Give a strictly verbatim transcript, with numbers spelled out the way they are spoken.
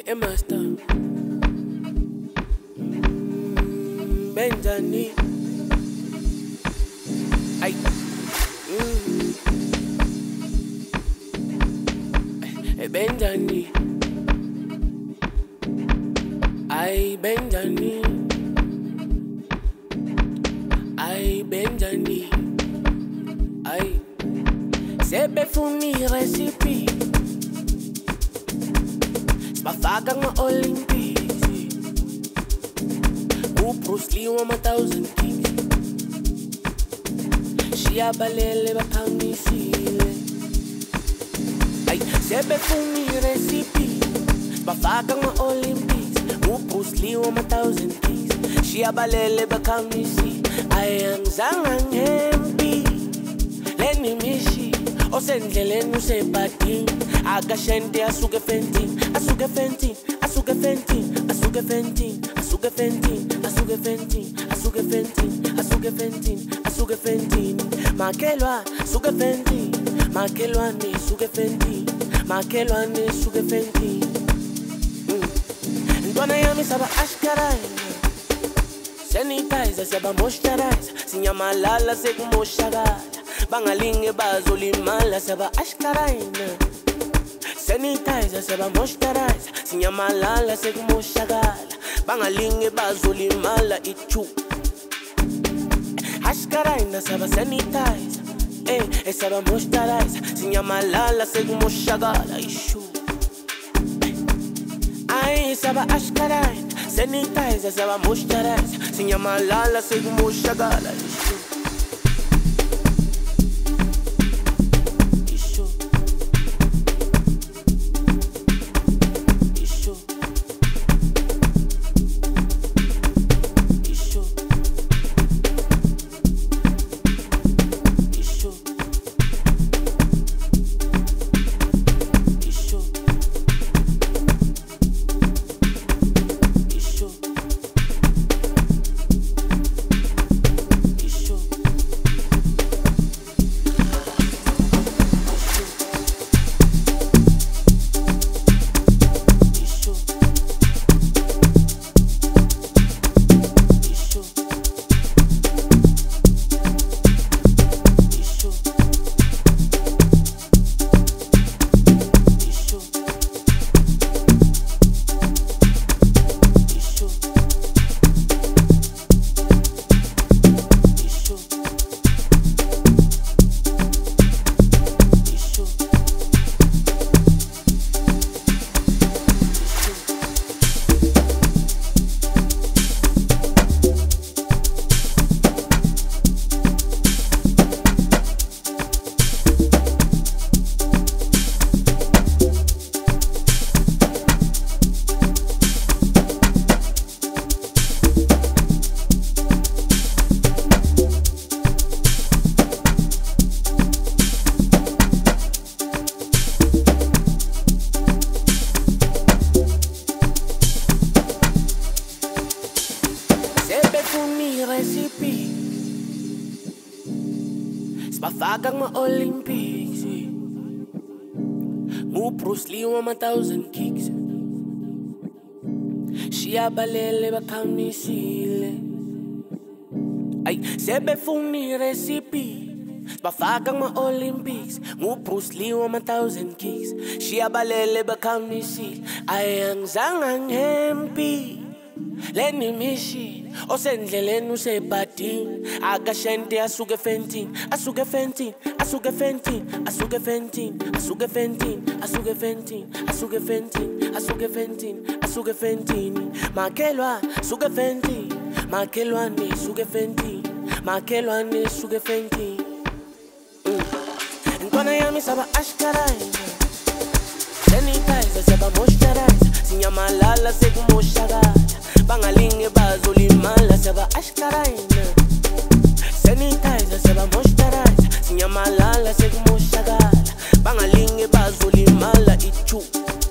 Master Benjani Ay Benjani Ay Benjani Ay Benjani Ay Sebe funi recipe Sibafaka ma-Olympics U-Bruce Lee wama thousand kicks Shiyabalele baphamisile Ay sebe funi recipe Sibafaka ma-Olympics U-Bruce Lee wama thousand kicks Shiyabalele baphamisile Ay angizange ngihempi Leni mishi Osendleleni usebhadini Akashente asuke fenting Asuke fenting Asuke fenting Asuke fenting Asuke fenting Asuke fenting Asuke fenting Asuke fenting Asuke fenting Makelwa suke fenting Makelwane suke fenting Makelwane suke fenting Ntwana yami saba ashkarai Sanitizer saba moisturize Sinyamalala sekumoshagala Bangalinge bazolimala saba ashkaraina Sanitizer saba moisturize Sinyamalala sekumoshagala Bangalinge bazolimala ichu Ashkaraina saba sanitizer Eh, eh saba moisturize Sinyamalala sekumoshagala ishu Ay saba ashkaraina Sanitizer saba moisturize Sinyamalala sekumoshagala ishu Recipe Sibafaka ma-Olympics U-Bruce Lee wama thousand kicks Shiyabalele baphamisile Ay sebe funi recipe Sibafaka ma-Olympics U-Bruce Lee wama thousand kicks Shiyabalele baphamisile Ay angizange ngihempi Leni mishi Osendleleni usebhadini Akashente asuke fenting Asuke fenting Asuke fenting Asuke fenting Asuke fenting Asuke fenting Asuke fenting Asuke fenting Asuke fenting Makelwa suke fenting Makelwane suke fenting Makelwane suke fenting Ntwana yami saba ashkarai Sanitizer saba moisturize Sinyamalala sekumoshagala Bangalinge bazolimala saba ashkaraina Sanitizer saba moisturize Sinyamalala sekumoshagala Bangalinge bazolimala ichu